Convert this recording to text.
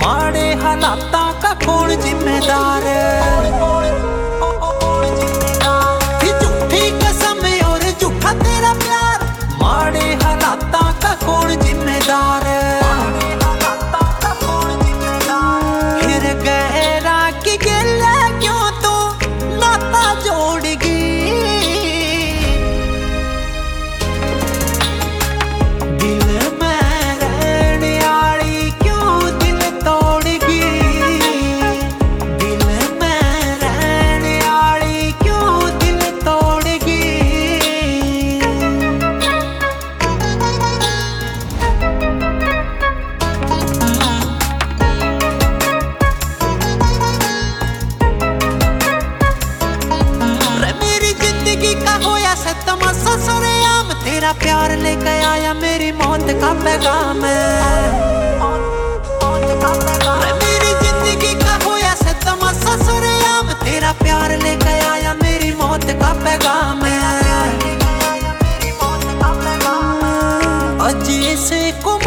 माड़े हालाता का कौन जिम्मेदार? झूठी कसम और झूठा तेरा प्यार, माड़े हालाता का कौन जिम्मेदार? फिर गहरा की गिला क्यों तू नाता जोड़गी? दिल में रहने वाली क्यों दिल तोड़गी? दिल में रहने वाली क्यों दिल तोड़गी? मेरी जिंदगी का होया से तमाशा सरेआम, तेरा प्यार लेके आया मेरी मौत का पैगाम है। मेरी जिंदगी का होया से तमाशा सरेआम, तेरा प्यार लेके आया मेरी मौत का पैगाम है। अजी से को